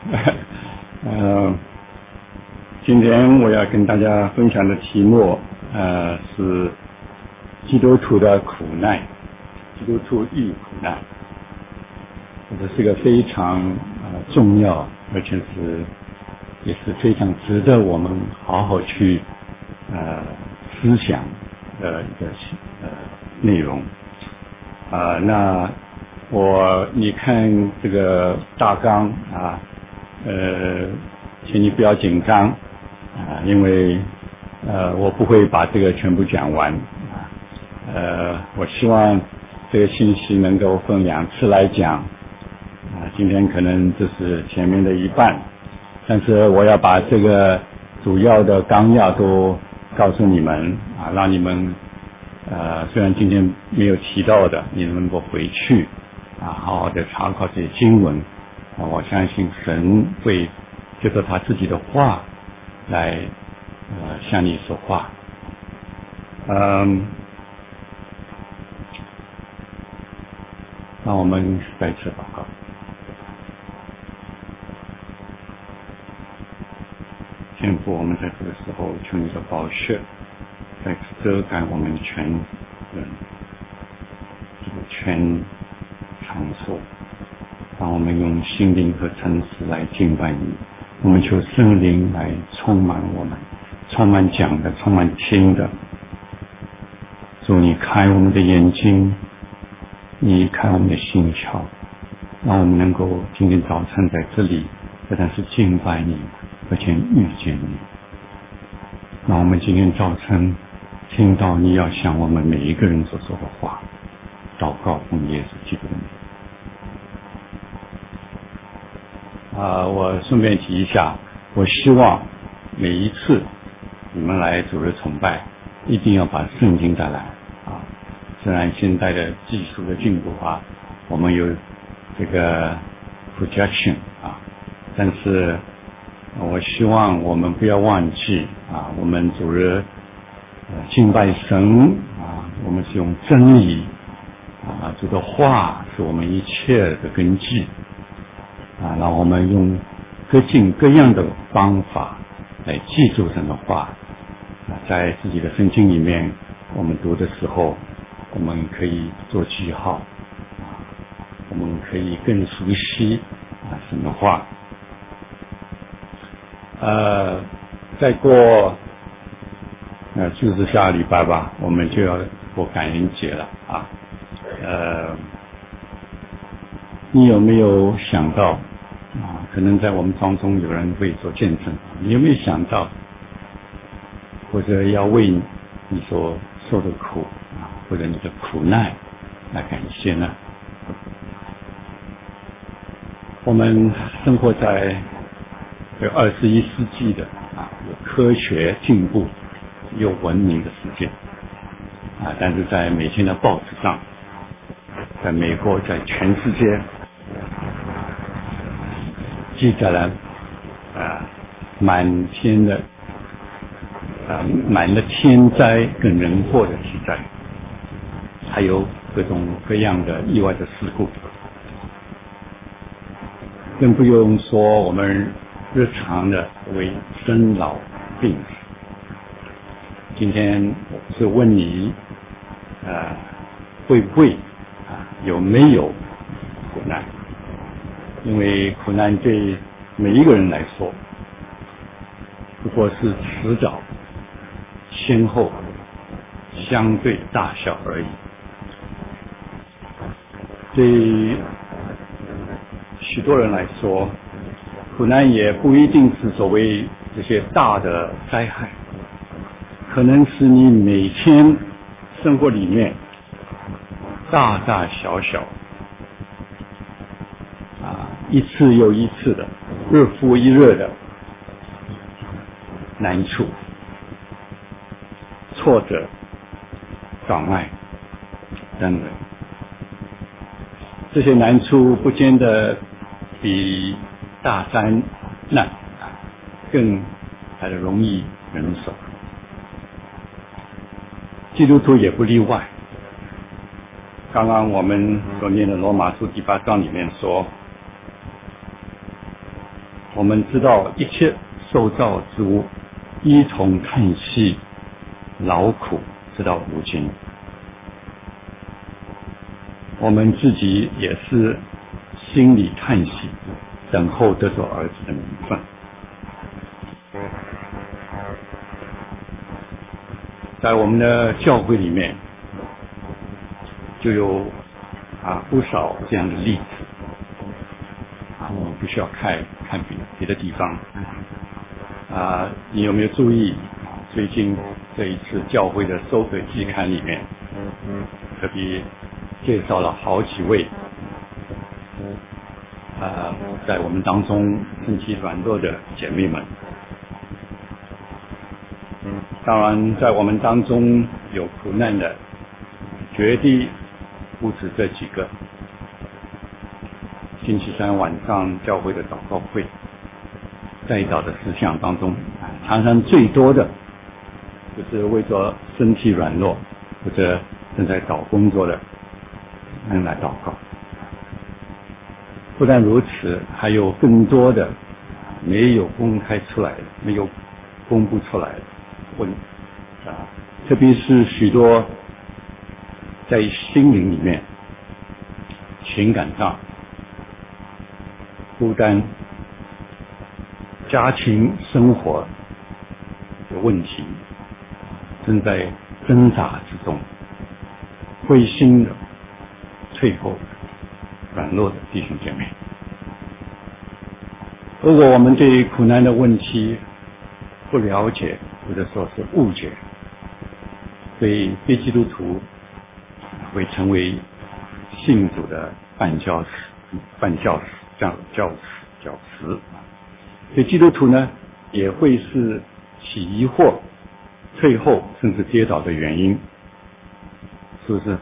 今天我要跟大家分享的题目是基督徒的苦难，基督徒遇苦难。这是个非常重要，而且也是非常值得我们好好去思想的一个内容。那你看这个大纲请你不要紧张因为我不会把这个全部讲完我希望这个信息能够分2次来讲今天可能这是前面的一半，但是我要把这个主要的纲要都告诉你们让你们虽然今天没有提到的，你能够回去好好的查考这些经文我相信神会借着他自己的话来向你说话。那我们再次祷告。天父，我们在这个时候求你的宝血再次遮盖我们全人这个全场所，让我们用心灵和诚实来敬拜你。我们求圣灵来充满我们，充满讲的，充满听的。主，你开我们的眼睛，你开我们的心窍，让我们能够今天早晨在这里不但是敬拜你，而且遇见你。让我们今天早晨听到你要向我们每一个人所说的话。祷告奉耶稣基督的名。我顺便提一下，我希望每一次你们来主日崇拜一定要把圣经带来虽然现在的技术的进步我们有这个 projection但是我希望我们不要忘记我们主日敬拜神我们是用真理主的话是我们一切的根基让我们用各尽各样的方法来记住神的话在自己的圣经里面我们读的时候我们可以做记号我们可以更熟悉神的话再过就是下礼拜吧我们就要过感恩节了你有没有想到可能在我们当中有人会做见证，你有没有想到或者要为你所受的苦或者你的苦难来感谢呢？我们生活在这21世纪的有科学进步又文明的世界但是在每天的报纸上，在美国，在全世界记载了满了天灾跟人祸的记载，还有各种各样的意外的事故，更不用说我们日常的为生老病死。今天是问你会不会有没有苦难？因为苦难对每一个人来说不过是迟早先后相对大小而已。对许多人来说，苦难也不一定是所谓这些大的灾害，可能是你每天生活里面大大小小一次又一次的日复一日的难处、挫折、障碍等等。这些难处不见得比大灾难更来得容易忍受，基督徒也不例外。刚刚我们所念的罗马书第8章里面说， 我们知道一切受造之物一同叹息劳苦，直到如今。我们自己也是心里叹息，等候得着儿子的名分。在我们的教会里面，就有不少这样的例子。我们不需要看别的地方。你有没有注意最近这一次教会的收回季刊里面，特别介绍了好几位在我们当中身体软弱的姐妹们。当然在我们当中有苦难的绝对不止这几个。星期三晚上教会的祷告会代祷的事项当中，常常最多的就是为着身体软弱或者正在找工作的人来祷告。不但如此，还有更多的没有公开出来的、没有公布出来的特别是许多在心灵里面、情感上孤单、家庭生活的问题，正在挣扎之中，灰心的、退后的、软弱的弟兄姐妹。如果我们对苦难的问题不了解，或者说是误解，对非基督徒会成为信主的绊脚石。对基督徒呢，也会是起疑惑、退后甚至跌倒的原因，是不是？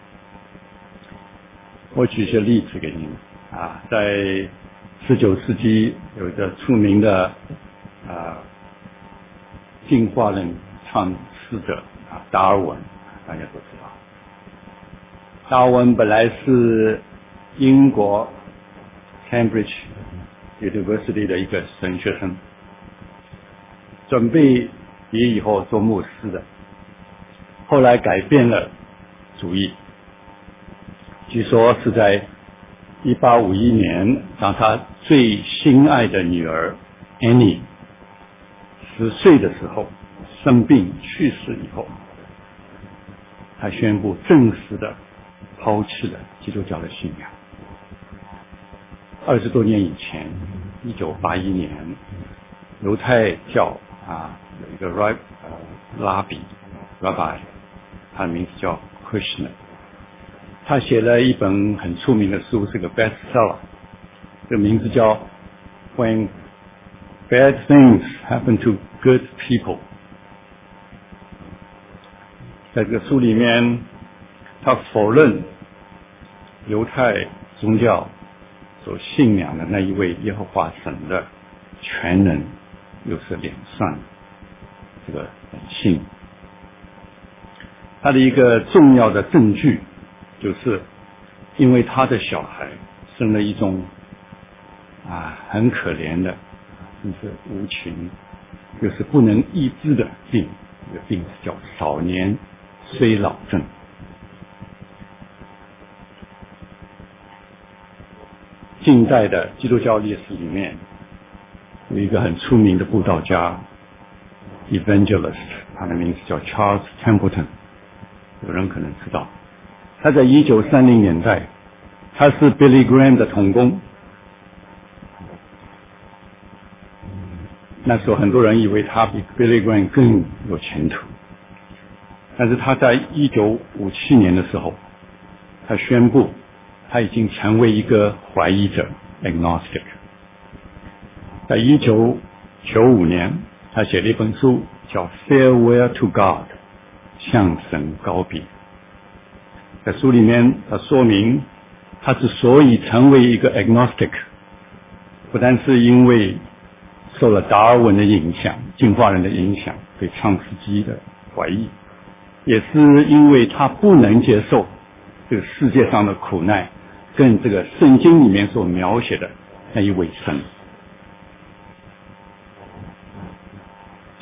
我举些例子给你们在19世纪有一个出名的进化论创始者达尔文，大家都知道。达尔文本来是英国 Cambridge University 的一个神学生，准备毕业以后做牧师的，后来改变了主意。据说是在1851年，当他最心爱的女儿 Annie 10岁的时候生病去世以后，他宣布正式的抛弃了基督教的信仰。20多年以前，1981年，犹太教有一个 Rabbi， 他的名字叫 Kushner， 他写了一本很出名的书，是个 bestseller， 这个名字叫 When Bad Things Happen to Good People。 在这个书里面，他否认犹太宗教所信仰的那一位耶和华神的全能又是良善这个本性。他的一个重要的证据，就是因为他的小孩生了一种很可怜的，甚至无情又是不能医治的病，这个病叫少年衰老症。近代的基督教历史里面有一个很出名的布道家 evangelist， 他的名字叫 Charles Templeton， 有人可能知道。他在1930年代，他是 Billy Graham 的同工。那时候很多人以为他比 Billy Graham 更有前途，但是他在1957年的时候，他宣布他已经成为一个怀疑者 agnostic。 在1995年，他写了一本书叫 Farewell to God， 向神告别。在书里面他说明，他之所以成为一个 agnostic， 不单是因为受了达尔文的影响、进化论的影响，对创世纪的怀疑，也是因为他不能接受这个世界上的苦难跟这个圣经里面所描写的那一位神。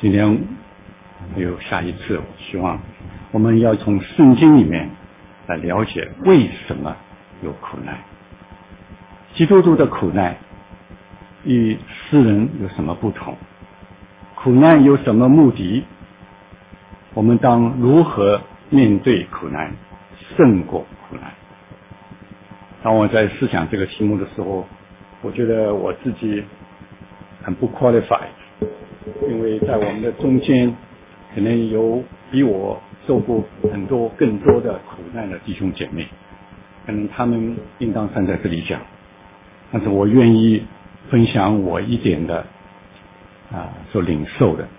今天还有下一次，我希望我们要从圣经里面来了解为什么有苦难，基督徒的苦难与世人有什么不同，苦难有什么目的，我们当如何面对苦难，胜过苦难。当我在思想这个题目的时候，我觉得我自己很不 qualified， 因为在我们的中间可能有比我受过更多的苦难的弟兄姐妹，可能他们应当站在这里讲，但是我愿意分享我一点的所领受的。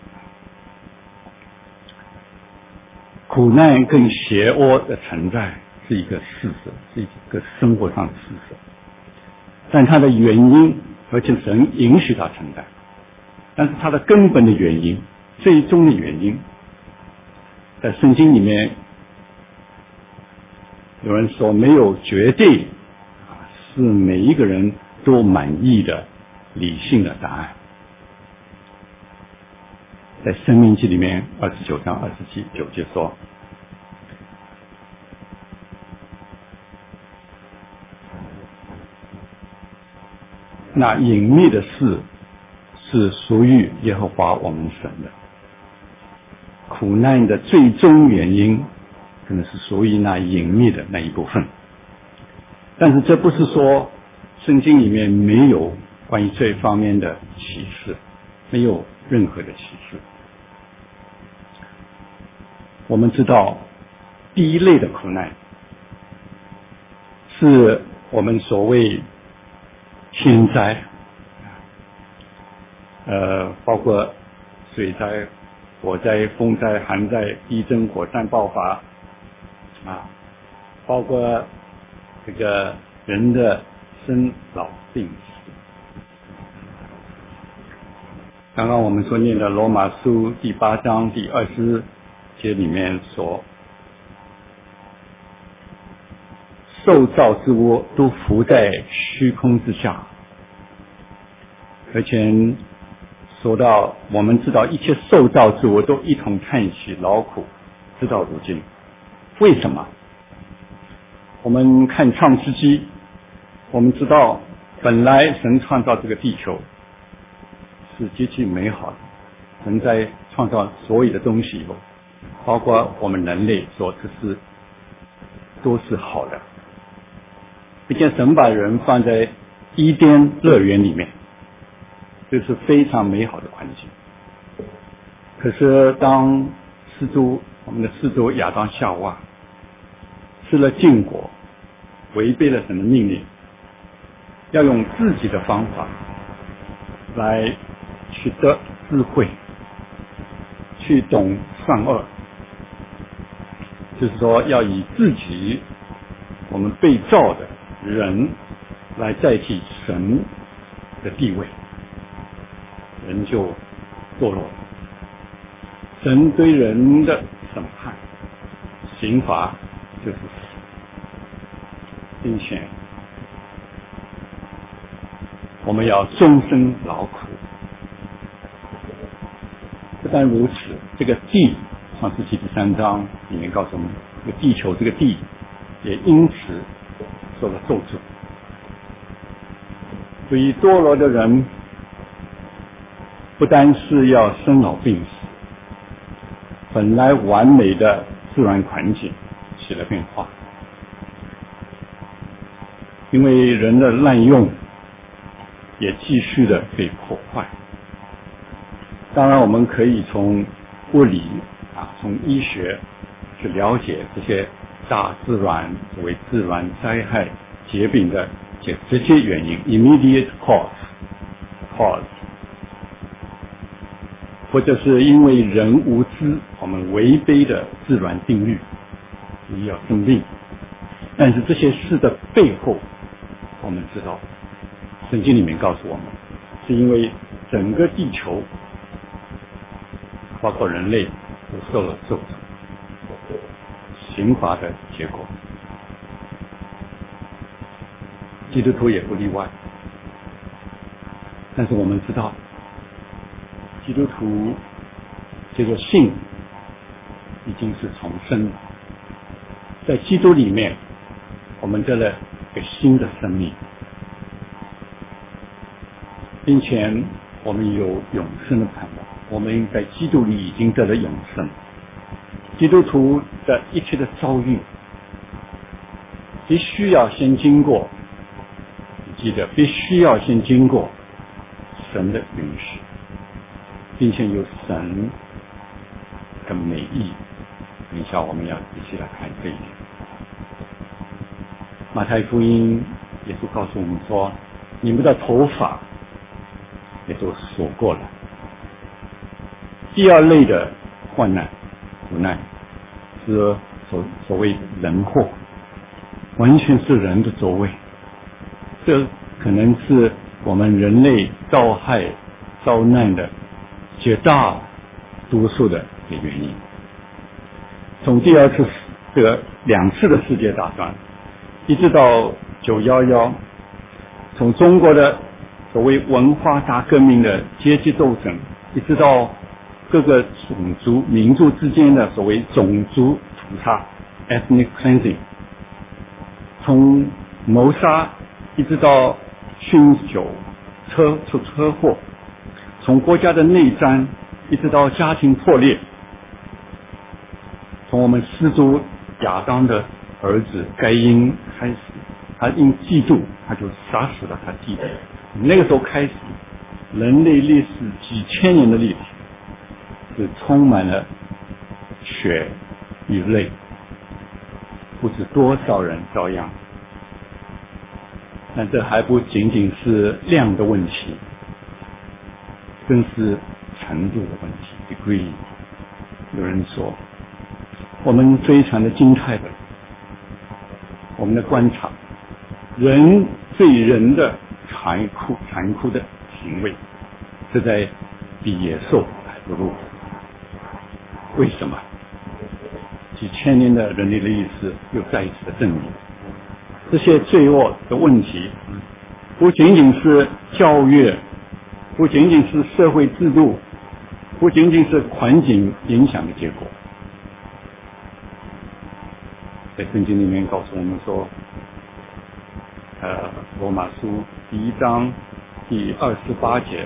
苦难跟邪恶的存在是一个事实，是一个生活上的事实，但它的原因，而且神允许它存在，但是它的根本的原因，最终的原因，在圣经里面有人说没有绝对是每一个人都满意的理性的答案。在申命记里面29章29节说，那隐秘的事是属于耶和华我们神的，苦难的最终原因可能是属于那隐秘的那一部分，但是这不是说圣经里面没有关于这方面的启示，没有任何的启示。我们知道第一类的苦难是我们所谓天灾，包括水灾、火灾、风灾、寒灾、地震、火山爆发包括这个人的生老病死。刚刚我们所念的罗马书第8章第20节里面说，受造之物都伏在虚空之下，而且说到我们知道一切受造之物都一同叹息劳苦，直到如今。为什么？我们看创世纪，我们知道本来神创造这个地球是极其美好的，神在创造所有的东西以后，包括我们人类所这是都是好的，并且神把人放在伊甸乐园里面，这是非常美好的环境。可是当我们的始祖亚当夏娃吃了禁果，违背了神的命令，要用自己的方法来取得智慧，去懂善恶，就是说要以自己我们被造的人来代替神的地位，人就堕落了。神对人的审判刑罚就是死，并且我们要终身劳苦。不但如此，这个地，创世纪第3章里面告诉我们，这个地球这个地也因此受了咒诅。所以堕落的人不单是要生老病死，本来完美的自然环境起了变化，因为人的滥用也继续的被破坏。当然我们可以从物理从医学去了解这些大自然作为自然灾害疾病的直接原因 immediate cause， 或者是因为人无知，我们违背的自然定律，要生病。但是这些事的背后，我们知道圣经里面告诉我们，是因为整个地球包括人类都受了咒诅，刑罚的结果，基督徒也不例外。但是我们知道，基督徒这个信已经是重生了，在基督里面，我们得了一个新的生命，并且我们有永生的盼望。我们在基督里已经得了永生。基督徒的一切的遭遇，必须要先经过，记得必须要先经过神的允许，并且有神的美意。等一下我们要一起来看这一点。马太福音耶稣告诉我们说，你们的头发也都锁过了。第二类的患难苦难是所谓人祸，完全是人的作为，这可能是我们人类遭害遭难的绝大多数的原因。从第二次这个2次的世界大战，一直到911，从中国的所谓文化大革命的阶级斗争，一直到各个种族民族之间的所谓种族屠杀 ethnic cleansing， 从谋杀一直到酗酒出车祸，从国家的内战一直到家庭破裂，从我们始祖亚当的儿子该隐开始，他因嫉妒他就杀死了他弟弟。那个时候开始，人类历史几千年的历史是充满了血与泪，不知多少人遭殃。但这还不仅仅是量的问题，更是程度的问题 degree。 有人说我们非常的惊叹的，我们的观察，人对人的残酷的行为是在比野兽还不如。为什么？几千年的人类的历史又再一次的证明，这些罪恶的问题不仅仅是教育，不仅仅是社会制度，不仅仅是环境影响的结果。在圣经里面告诉我们说，罗马书第1章第28节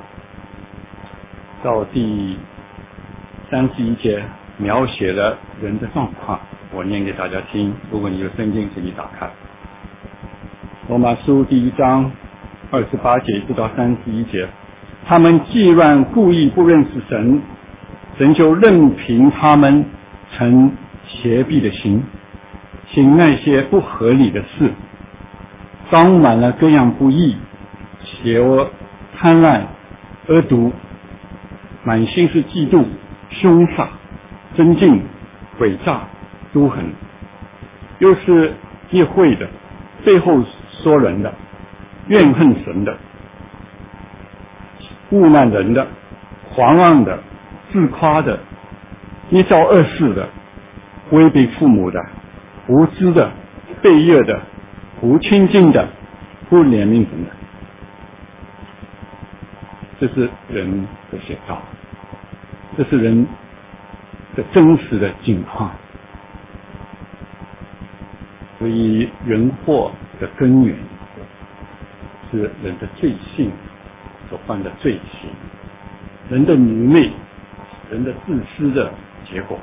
到第31节描写了人的状况，我念给大家听。如果你有圣经，请你打开罗马书第1章28节直到31节。他们既然故意不认识神，神就任凭他们存邪僻的心，行那些不合理的事，装满了各样不义、邪恶、贪婪、恶毒，满心是嫉妒、凶杀、争竞、诡诈、毒恨，又是业会的，背后说人的，怨恨神的，污慢人的，狂妄的，自夸的，捏造恶事的，违背父母的，无知的，悖逆的，不亲近的，不怜悯人的。这是人的写照，这是人的真实的境况。所以人祸的根源是人的罪性所犯的罪行，人的愚昧，人的自私的结果。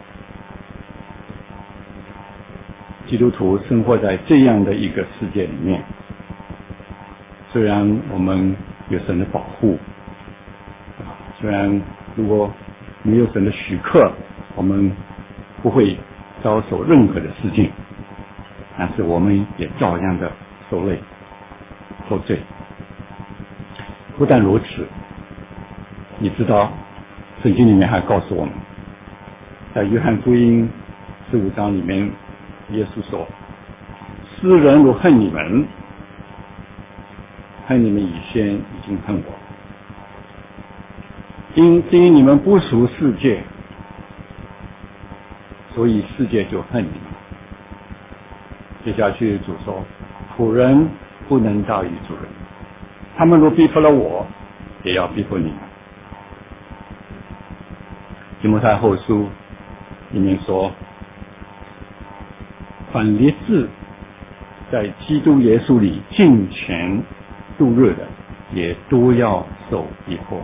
基督徒生活在这样的一个世界里面，虽然我们有神的保护，虽然如果没有神的许可，我们不会遭受任何的事情，但是我们也照样的受累受罪。不但如此，你知道圣经里面还告诉我们，在约翰福音15章里面，耶稣说，世人若恨你们，恨你们以前已经恨我，因你们不属世界，所以世界就恨你们。接下去主说，仆人不能大于主人，他们若逼迫了我，也要逼迫你们。 提摩太后书里面说，凡立志在基督耶稣里敬虔度日的，也都要受逼迫。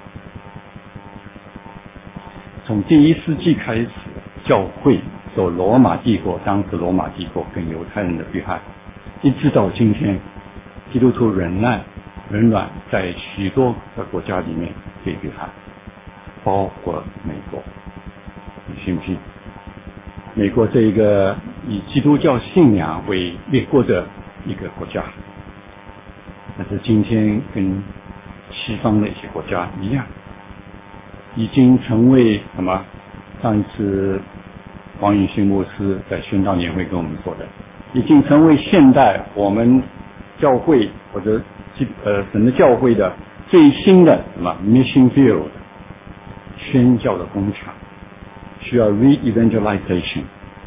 从第1世纪开始，教会受罗马帝国，当时罗马帝国跟犹太人的迫害，一直到今天，基督徒仍然在许多的国家里面被迫害，包括美国。你信不信？美国这一个以基督教信仰为列国的一个国家，但是今天跟西方的一些国家一样，已经成为什么？上一次王宇勋牧师在宣道年会跟我们说的，已经成为现代我们教会或者神的教会的最新的什么 mission field 宣教的工厂，需要 re-evangelization。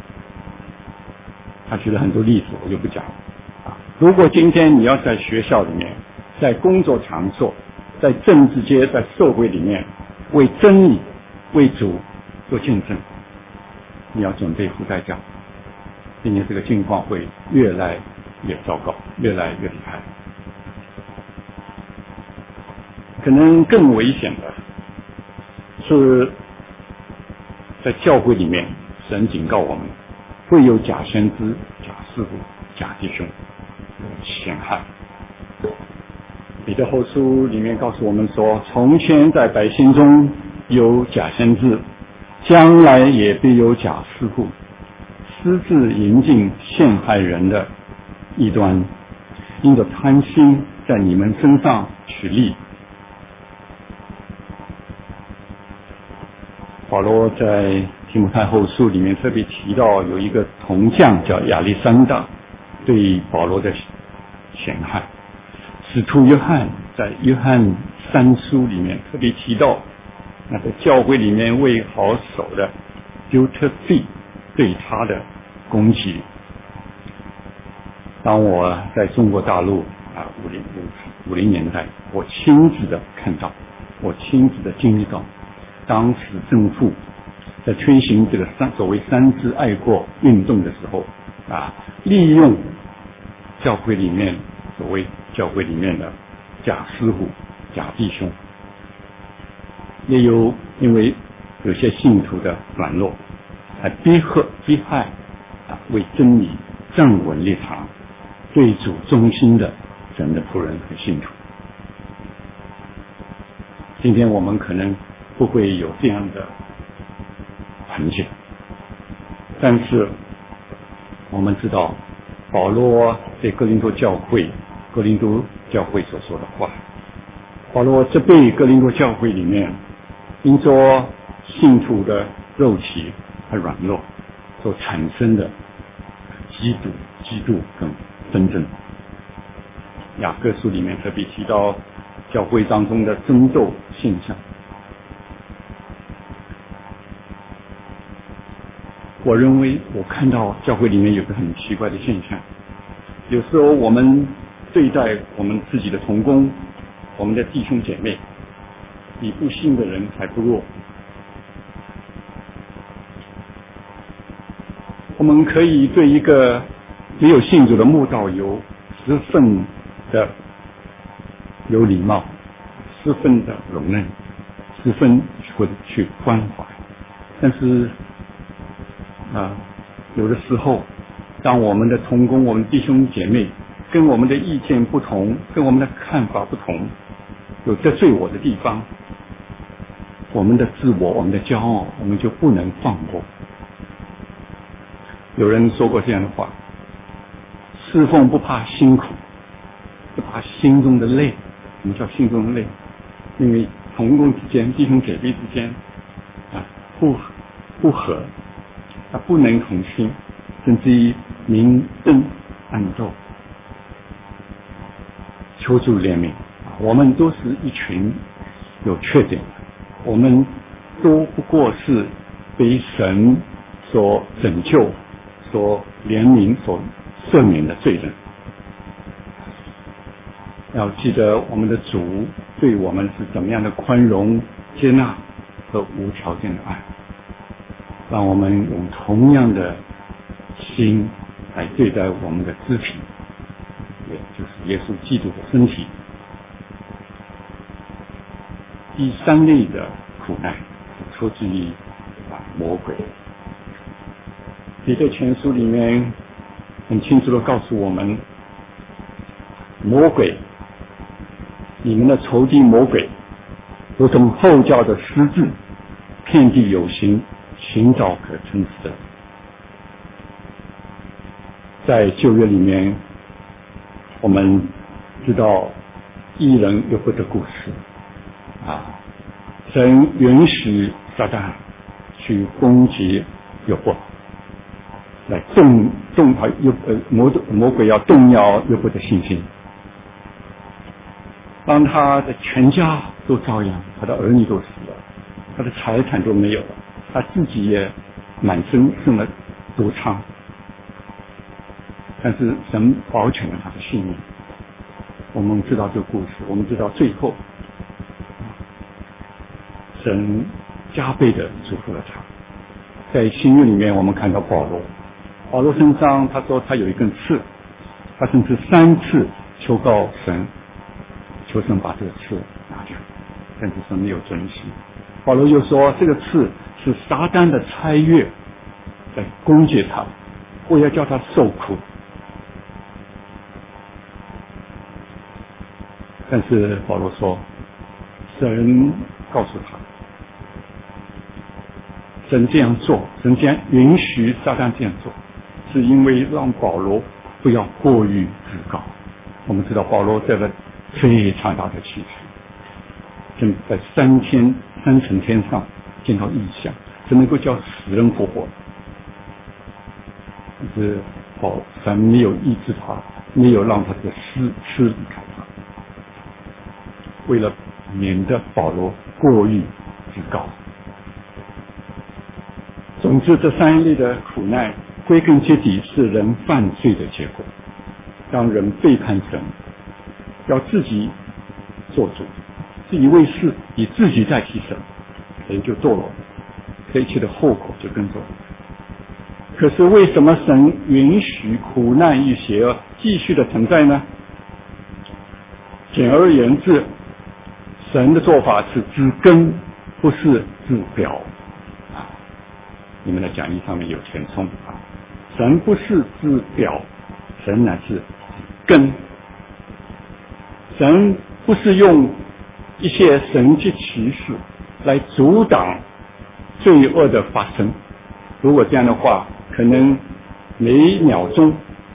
他举了很多例子，我就不讲了。如果今天你要在学校里面，在工作场所，在政治界，在社会里面为真理、为主做见证，你要准备付代价，并且这个境况会越来越糟糕，越来越厉害。可能更危险的是，在教会里面，神警告我们，会有假先知、假师傅、假弟兄陷害。彼得后书里面告诉我们说，从前在百姓中有假先知，将来也必有假师傅，私自引进陷害人的异端，因着贪心在你们身上取利。保罗在提摩太后书里面特别提到，有一个铜匠叫亚历山大对保罗的陷害。使徒约翰在约翰3书里面特别提到，那个教会里面为好手的丢特费对他的攻击。当我在中国大陆50年代，我亲自的看到，我亲自的经历到，当时政府在推行这个所谓三自爱国运动的时候，利用教会里面所谓教会里面的假师傅、假弟兄，也有因为有些信徒的软弱，还逼害为真理站稳立场、对主忠心的神的仆人和信徒。今天我们可能不会有这样的痕迹，但是我们知道保罗对哥林多教会所说的话，保罗这被哥林多教会里面因着信徒的肉体和软弱所产生的嫉妒跟纷争。雅各书里面特别提到教会当中的争斗现象。我认为我看到教会里面有个很奇怪的现象，有时候我们对待我们自己的同工、我们的弟兄姐妹，比不信的人还不弱。我们可以对一个没有信主的慕道友十分的有礼貌，十分的容忍，十分会去关怀，但是有的时候，当我们的同工、我们弟兄姐妹跟我们的意见不同，跟我们的看法不同，有得罪我的地方，我们的自我、我们的骄傲，我们就不能放过。有人说过这样的话：侍奉不怕辛苦，不怕心中的累。什么叫心中的累？因为同工之间、弟兄姐妹之间不和，不能同心，甚至于明争暗斗。求主怜悯，我们都是一群有缺点的，我们都不过是被神所拯救、所怜悯、所赦免的罪人。要记得我们的主对我们是怎么样的宽容接纳， 和无条件的爱，让我们用同样的心来对待我们的肢体，也就是耶稣基督的身体。第三类的苦难出自于魔鬼。彼得前书里面很清楚地告诉我们，魔鬼，你们的仇敌魔鬼，如同后教的狮子，遍地有形，寻找可吞吃的。在旧约里面，我们知道义人约伯的故事神允许撒旦去攻击约伯，来魔鬼要动摇约伯的信心，让他的全家都遭殃，他的儿女都死了，他的财产都没有了，他自己也满身生了毒疮。但是神保全了他的性命。我们知道这个故事，我们知道最后神加倍的祝福了他。在新约里面我们看到保罗身上他说他有一根刺，他甚至3次求告神，求神把这个刺拿掉，但是神没有遵行。保罗又说这个刺是撒旦的差役在攻击他，我要叫他受苦。但是保罗说，神告诉他，神这样做，神这样允许撒旦这样做，是因为让保罗不要过于自高。我们知道保罗在了非常大的奇事，正在3层天上见到异象，只能够叫死人复活。但是神没有医治他，没有让他的尸离开他，为了免得保罗过于自高。总之，这3类的苦难归根结底是人犯罪的结果，让人背叛神，要自己做主，自以为是，以自己代替神，人就堕落，这一切的后果就跟着。可是为什么神允许苦难与邪恶继续的存在呢？简而言之，神的做法是治根，不是治表。你们的讲义上面有填充神不是治表，神乃是治根。神不是用一些神迹奇事来阻挡罪恶的发生，如果这样的话，可能每一秒钟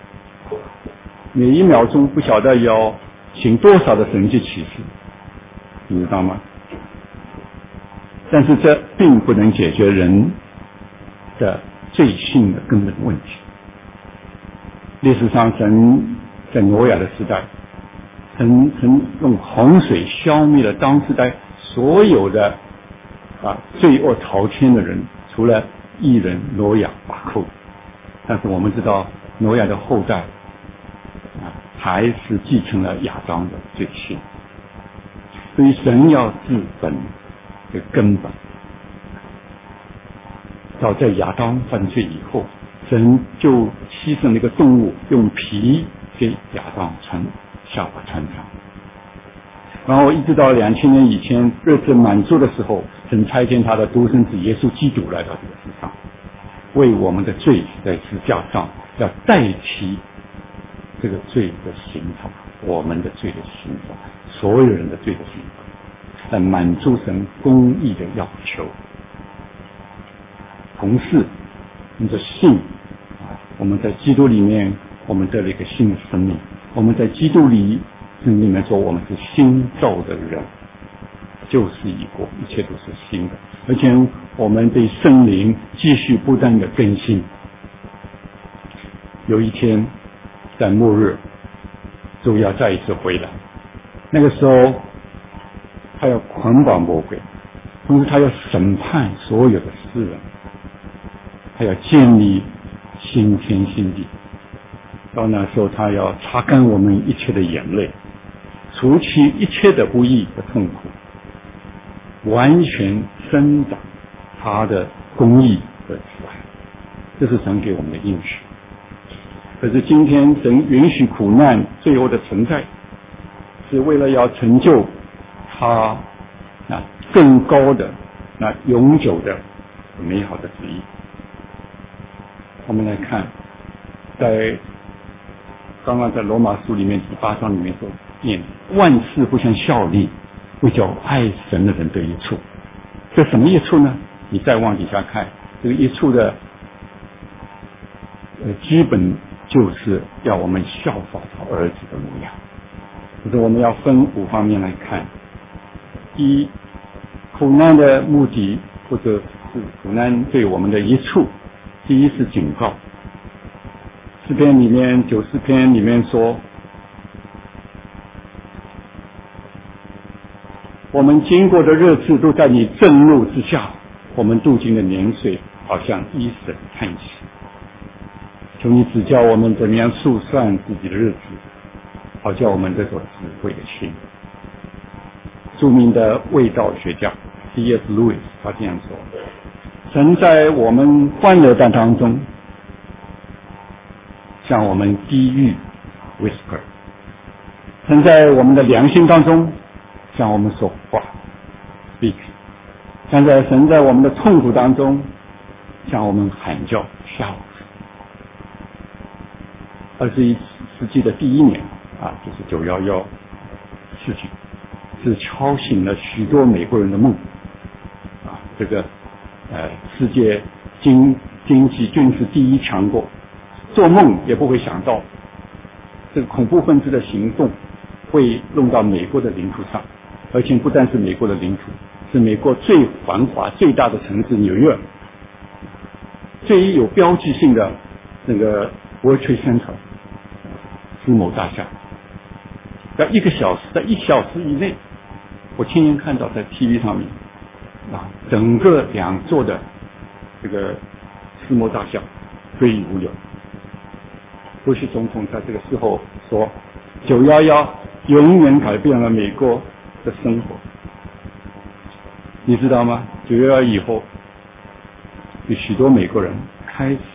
不晓得要行多少的神迹奇事，你知道吗？但是这并不能解决人的罪性的根本问题。历史上神在挪亚的时代曾用洪水消灭了当时代所有的罪恶滔天的人，除了义人挪亚巴库。但是我们知道挪亚的后代还是继承了亚当的罪性，所以神要治本的根本。早在亚当犯罪以后，神就牺牲了一个动物，用皮给亚当下巴穿上，然后一直到2000年以前日子满足的时候，神差遣他的独生子耶稣基督来到这个世上，为我们的罪在十字架上要代替这个罪的刑罚，我们的罪的刑罚，所有人的罪的刑罚，来满足神公义的要求。同时我们的信我们在基督里面，我们得了一个新的生命，我们在基督里圣经里面说我们是新造的人，旧事已过，一切都是新的，而且我们对圣灵继续不断的更新。有一天在末日主要再一次回来，那个时候他要捆绑魔鬼，同时他要审判所有的世人，他要建立新天新地。到那时候他要擦干我们一切的眼泪，除去一切的不义和痛苦。 完全生长他的公义和慈爱，这是神给我们的应许。可是今天神允许苦难最后的存在，是为了要成就他更高的永久的美好的旨意。我们来看，在刚刚在罗马书里面第8章里面说，念万事互相效力，为叫爱神的人得益处。这什么益处呢？你再往底下看，这个益处的基本就是要我们效法他儿子的模样。就是我们要分5方面来看。一，苦难的目的或者是苦难对我们的益处。第一是警告，诗篇里面90篇里面说，我们经过的日子都在你震怒之下，我们度尽的年岁好像一声叹息。求你指教我们怎么样数算自己的日子，好叫我们得着智慧的心。著名的卫道学家 C.S. Lewis 他这样说，神在我们欢乐的当中向我们低语 whisper， 神在我们的良心当中向我们说话 speak， 神在我们的痛苦当中向我们喊叫 shout。21世纪的第1年就是911事情，是敲醒了许多美国人的梦这个世界经济军事第1强国，做梦也不会想到这个恐怖分子的行动会弄到美国的领土上，而且不单是美国的领土，是美国最繁华最大的城市纽约，最有标志性的那个 World Trade Center 世贸大厦，在1小时以内，我亲眼看到在 TV 上面整个2座的这个世贸大厦归于无有。布希总统在这个时候说，911永远改变了美国的生活。你知道吗？911以后，有许多美国人开始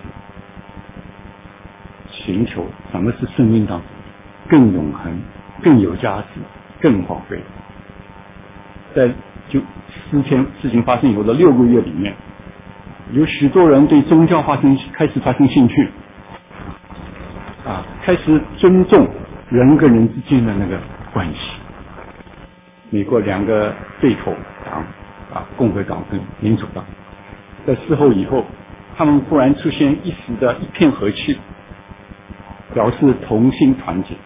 寻求什么是生命当中更永恒、更有价值、更宝贵的。在事情发生以后的6个月里面，有许多人对宗教开始发生兴趣，开始尊重人跟人之间的那个关系。美国2个对头党共和党跟民主党，在事后以后，他们忽然出现一时的一片和气，表示同心团结。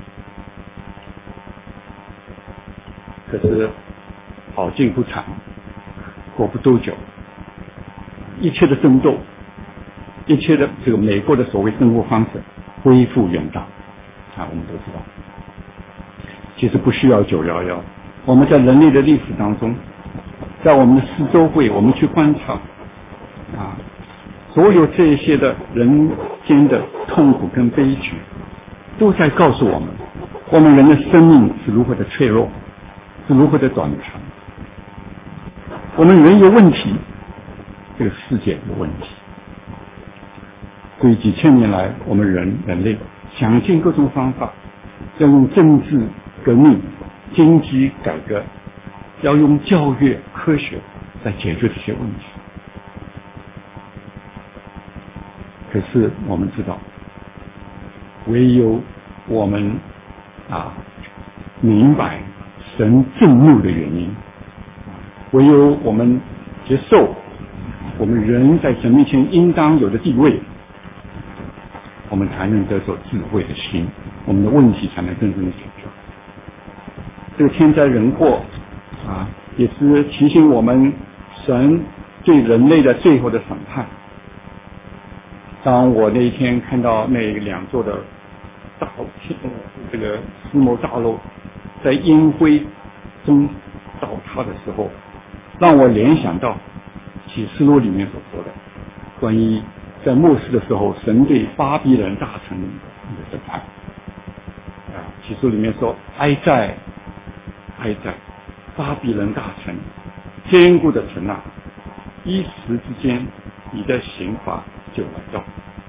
可是好景不长，过不多久，一切的争斗，一切的这个美国的所谓生活方式恢复原状我们都知道，其实不需要911，我们在人类的历史当中，在我们的四周围，我们去观察所有这些的人间的痛苦跟悲剧，都在告诉我们，我们人的生命是如何的脆弱，是如何的短长。我们人有问题，这个世界有问题。所以几千年来，我们人类想尽各种方法，要用政治革命、经济改革，要用教育、科学来解决这些问题。可是我们知道，唯有我们明白神震怒的原因，唯有我们接受我们人在神面前应当有的地位，我们才能得着智慧的心，我们的问题才能真正的解决。这个天灾人祸也是提醒我们神对人类的最后的审判。当我那一天看到那2座的这个世贸大楼在烟灰中倒塌的时候，让我联想到启示录里面所说的关于在末世的时候神对巴比伦大城的审判。启示录里面说，哀哉哀哉巴比伦大城， 坚固的城啊，一时之间你的刑罚就来到。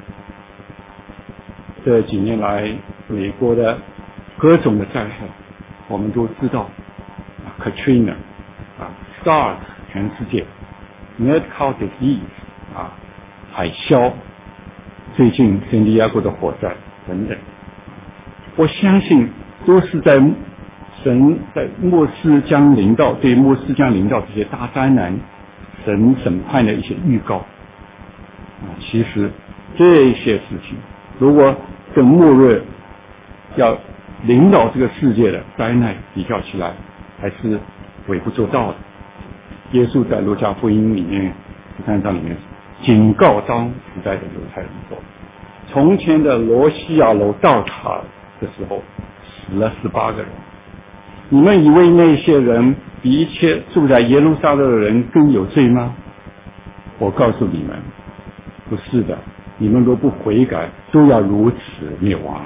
这几年来美国的各种的灾害我们都知道，Katrina SARS 全世界 mad cow disease 海啸，最近圣地亚哥的火灾等等，我相信都是在神在末世将临到，对末世将临到这些大灾难神审判的一些预告其实这些事情如果跟末日要领导这个世界的灾难比较起来，还是微不足道的。耶稣在路加福音里面13章里面警告当时代的犹太人说，从前的罗西亚楼倒塌的时候死了18个人，你们以为那些人比一切住在耶路撒冷的人更有罪吗？我告诉你们，不是的，你们若不悔改，都要如此灭亡。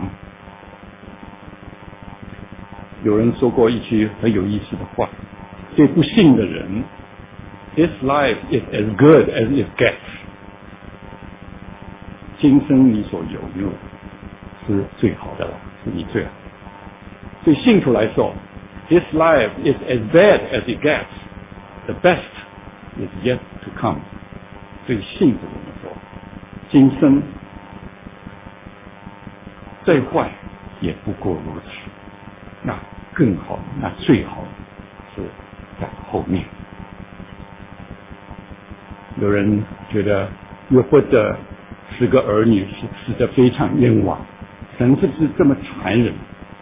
有人说过一句很有意思的话，对不幸的人 This life is as good as it gets， 今生你所有的是最好的了，是你最好。对信徒来说 This life is as bad as it gets， The best is yet to come。 对信徒来说，今生再坏也不过如此，那更好，那最好是在后面。有人觉得约伯的10个儿女是死得非常冤枉，神是不是这么残忍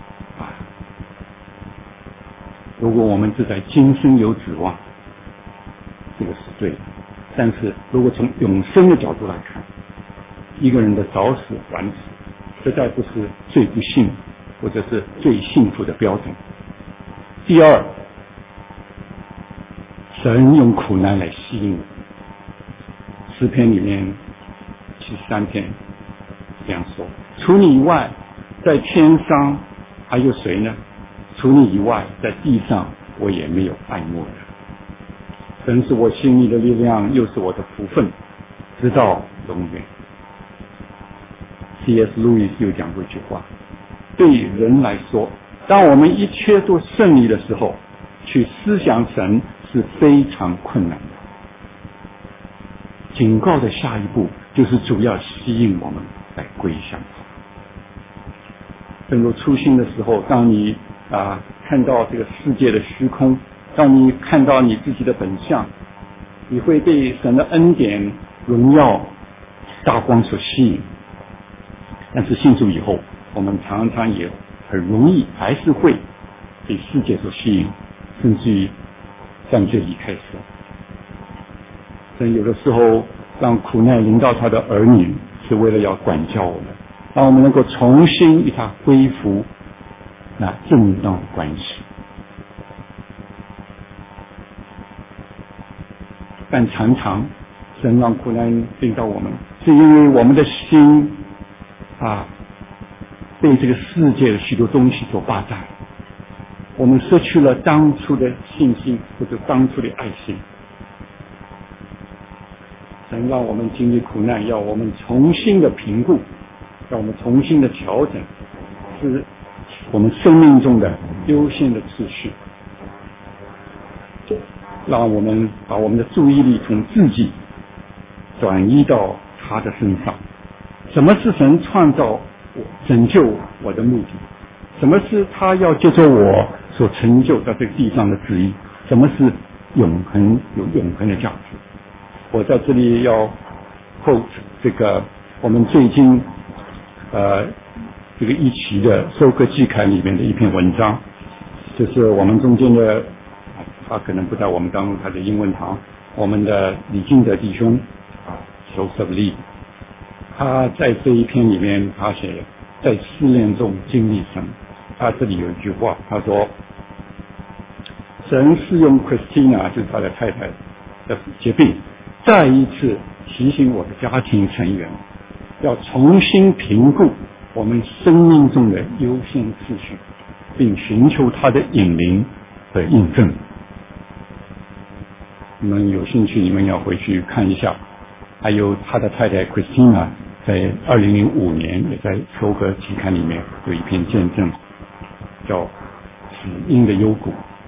如果我们是在今生有指望，这个是对的，但是如果从永生的角度来看，一个人的早死晚死实在不是最不幸或者是最幸福的标准。第二，神用苦难来吸引我。诗篇里面73篇这样说，除你以外在天上还有谁呢？除你以外在地上我也没有爱慕的。神是我心里的力量，又是我的福分，直到永远。C.S. 路易斯又讲过一句话，对人来说，当我们一切都顺利的时候，去思想神是非常困难的。警告的下一步就是主要吸引我们来归向他。正如初心的时候，当你看到这个世界的虚空，当你看到你自己的本相，你会被神的恩典荣耀大光所吸引。但是信主以后，我们常常也很容易还是会被世界所吸引，甚至于犯罪离开神。神有的时候让苦难临到他的儿女，是为了要管教我们，让我们能够重新与他恢复那正当的关系。但常常神让苦难临到我们，是因为我们的心被这个世界的许多东西所霸占，我们失去了当初的信心或者当初的爱心。神让我们经历苦难，要我们重新的评估，让我们重新的调整，是我们生命中的优先的次序，让我们把我们的注意力从自己转移到他的身上。什么是神创造我、拯救我的目的？什么是他要借助我所成就在这个地上的旨意？什么是永恒的价值？我在这里要 quote 这个我们最近这个一期的收割季刊里面的一篇文章，就是我们中间的他可能不在我们当中，他的英文堂，我们的李金德弟兄Joseph Lee，他在这一篇里面他写在试炼中经历神。他这里有一句话，他说神是用 Christina 就是他的太太的疾病再一次提醒我的家庭成员要重新评估我们生命中的优先次序，并寻求他的引领和印证。 你们有兴趣，你们要回去看一下。还有他的太太 Christina 在2005年也在《收割》期刊里面有一篇见证，叫《死因的幽谷》。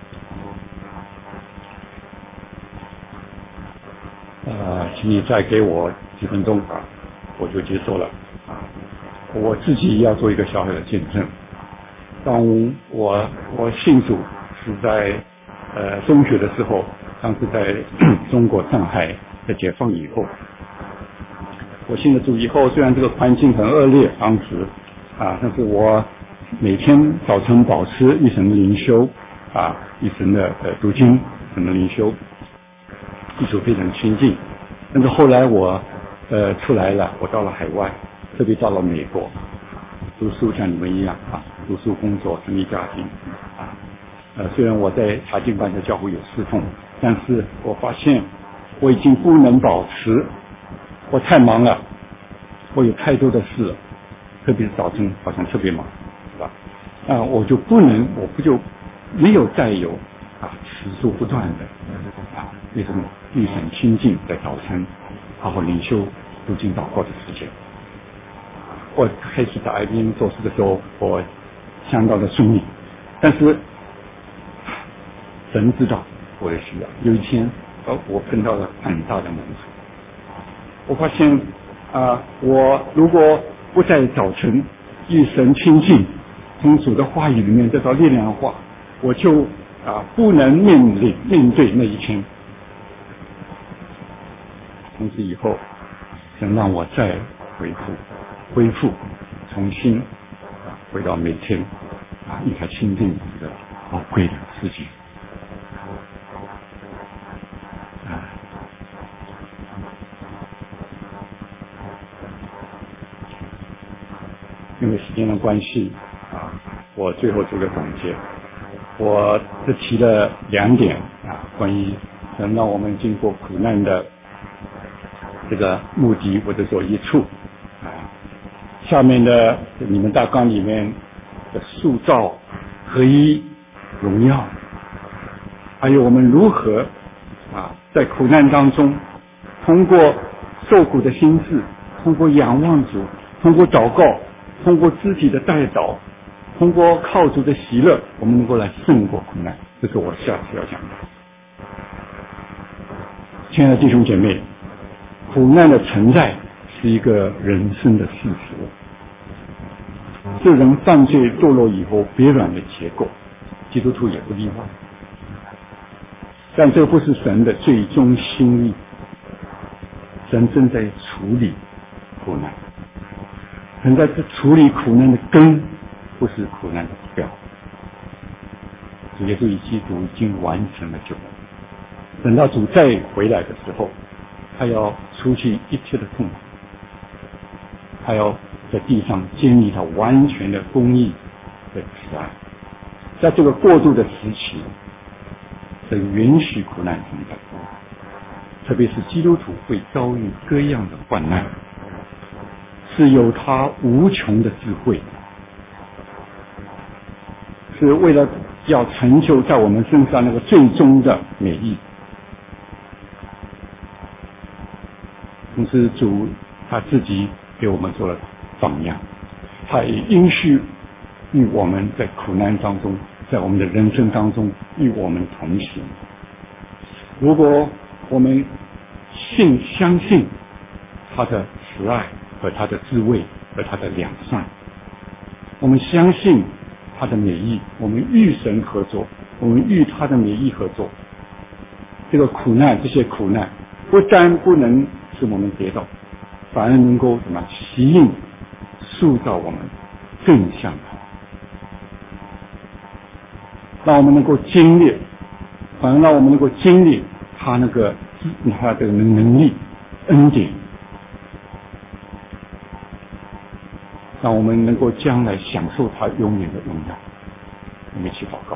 请你再给我几分钟啊，我就结束了啊。我自己要做一个小小的见证。当我信主是在中学的时候，当时在中国上海的解放以后，我信了主以后，虽然这个环境很恶劣，当时但是我每天早晨保持一神的灵修一神的读经，一神的灵修，与主非常亲近。但是后来我出来了，我到了海外，特别到了美国读书，像你们一样读书工作成立家庭虽然我在查经班的教会有侍奉，但是我发现我已经不能保持，我太忙了，我有太多的事了，特别是早晨好像特别忙，是吧？我就没有再有持续不断的那种与神亲近，在早晨好好灵修读经祷告的时间。我开始在海边做事的时候，我相当的顺利，但是神知道我的需要。有一天我碰到了很大的难处，我发现我如果不在早晨与神亲近，从主的话语里面得到力量的话，我就不能面对那一天。从此以后，神让我再恢复，重新回到每天与他亲近这个宝贵的事情。因为时间的关系我最后做个总结。我只提了2点关于能让我们经过苦难的这个目的或者说益处下面的你们大纲里面的塑造、合一、荣耀，还有我们如何在苦难当中，通过受苦的心志，通过仰望主，通过祷告，通过肢体的代祷，通过靠主的喜乐，我们能够来胜过苦难。这是我下次要讲的。亲爱的弟兄姐妹，苦难的存在是一个人生的事实，是人犯罪堕落以后必然的结果，基督徒也不例外。但这不是神的最终心意，神正在处理苦难，神在处理苦难的根，不是苦难的表。主耶稣基督已经完成了救恩，等到主再回来的时候，他要除去一切的痛苦，他要在地上建立他完全的公义的慈爱。在这个过渡的时期，神允许苦难存在，特别是基督徒会遭遇各样的患难，是有他无穷的智慧，是为了要成就在我们身上那个最终的美意。同时主他自己给我们做了榜样，他也应许与我们在苦难当中，在我们的人生当中与我们同行。如果我们相信他的慈爱和他的智慧和他的良善，我们相信他的美意，我们与神合作，我们与他的美意合作，这些苦难不但不能使我们跌倒，反而能够吸引塑造我们更像他，让我们能够经历，反而让我们能够经历他的能力恩典，让我们能够将来享受他永远的荣耀。我们一起祷告。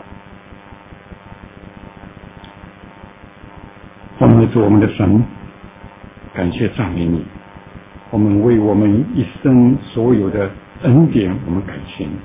我们的主，我们的神，感谢赞美你，我们为我们一生所有的恩典我们感谢你，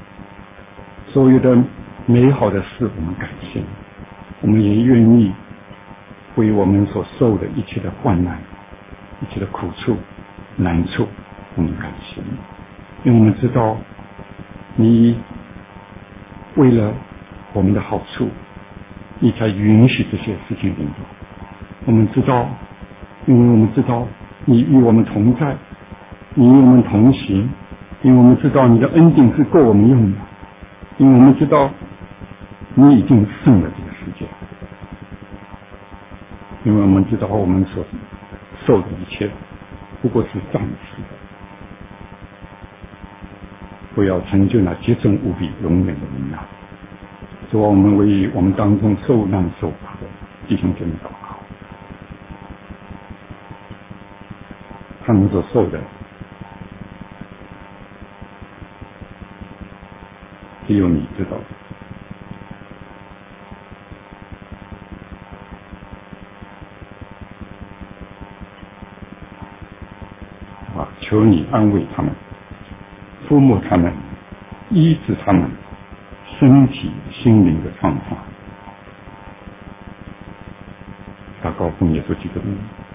所有的美好的事我们感谢你，我们也愿意为我们所受的一切的患难、一切的苦处、难处，我们感谢你，因为我们知道你为了我们的好处，你才允许这些事情临到。我们知道，因为我们知道你与我们同在，你与我们同行，因为我们知道你的恩典是够我们用的，因为我们知道你已经胜了这个世界，因为我们知道我们所受的一切不过是暂时的，不要成就那极重无比永远的荣耀。主啊，我们为我们当中受难受苦的弟兄姐妹祷告，他们所受的只有你知道。求你安慰他们，抚摸他们，医治他们身体心灵的创伤。祷告奉耶稣基督的名。